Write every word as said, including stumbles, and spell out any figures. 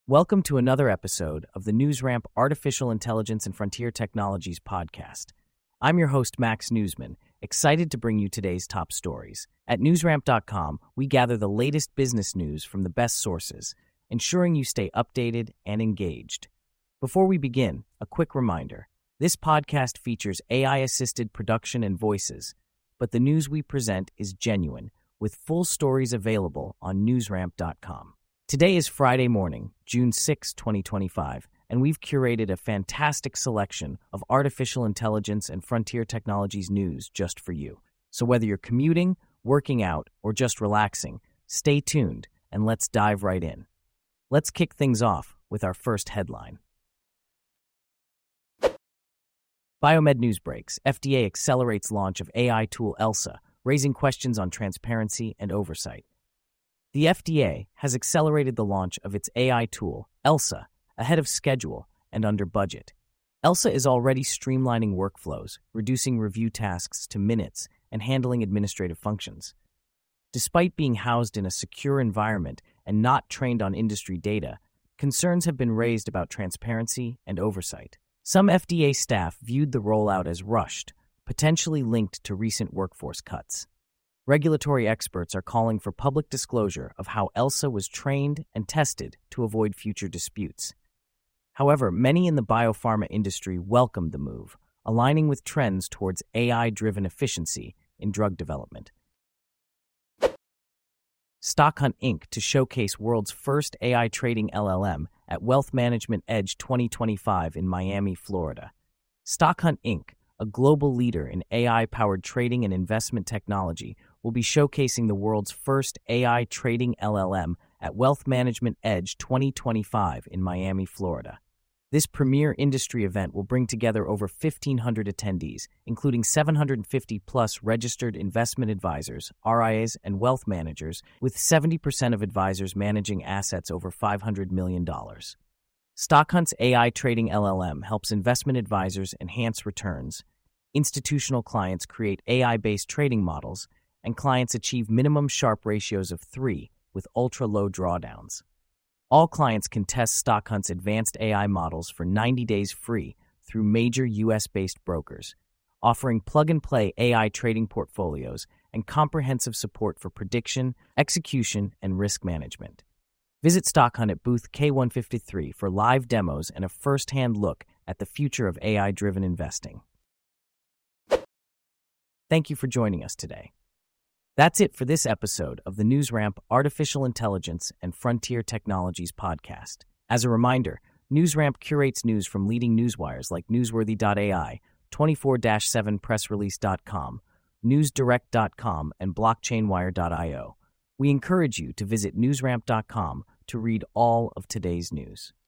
Welcome to another episode of the NewsRamp Artificial Intelligence and Frontier Technologies podcast. I'm your host, Max Newsman, excited to bring you today's top stories. At newsramp dot com, we gather the latest business news from the best sources, ensuring you stay updated and engaged. Before we begin, a quick reminder. This podcast features A I-assisted production and voices, but the news we present is genuine, with full stories available on newsramp dot com. Today is Friday morning, June sixth, twenty twenty-five, and we've curated a fantastic selection of artificial intelligence and frontier technologies news just for you. So whether you're commuting, working out, or just relaxing, stay tuned and let's dive right in. Let's kick things off with our first headline. Biomed News breaks. F D A accelerates launch of A I tool ELSA, raising questions on transparency and oversight. The F D A has accelerated the launch of its A I tool, ELSA, ahead of schedule and under budget. ELSA is already streamlining workflows, reducing review tasks to minutes, and handling administrative functions. Despite being housed in a secure environment and not trained on industry data, concerns have been raised about transparency and oversight. Some F D A staff viewed the rollout as rushed, potentially linked to recent workforce cuts. Regulatory experts are calling for public disclosure of how ELSA was trained and tested to avoid future disputes. However, many in the biopharma industry welcomed the move, aligning with trends towards A I-driven efficiency in drug development. StockHunt Incorporated to showcase world's first A I trading L L M at Wealth Management Edge twenty twenty-five in Miami, Florida. StockHunt Incorporated, a global leader in A I-powered trading and investment technology, will be showcasing the world's first A I trading L L M at Wealth Management Edge twenty twenty-five in Miami, Florida. This premier industry event will bring together over fifteen hundred attendees, including seven hundred fifty plus registered investment advisors, R I As, and wealth managers, with seventy percent of advisors managing assets over five hundred million dollars. StockHunt's A I trading L L M helps investment advisors enhance returns, institutional clients create A I-based trading models, and clients achieve minimum Sharpe ratios of three with ultra-low drawdowns. All clients can test StockHunt's advanced A I models for ninety days free through major U S-based brokers, offering plug-and-play A I trading portfolios and comprehensive support for prediction, execution, and risk management. Visit StockHunt at booth K one fifty-three for live demos and a first-hand look at the future of A I-driven investing. Thank you for joining us today. That's it for this episode of the NewsRamp Artificial Intelligence and Frontier Technologies podcast. As a reminder, NewsRamp curates news from leading newswires like newsworthy dot A I, twenty-four seven press release dot com, news direct dot com, and blockchain wire dot io. We encourage you to visit newsramp dot com to read all of today's news.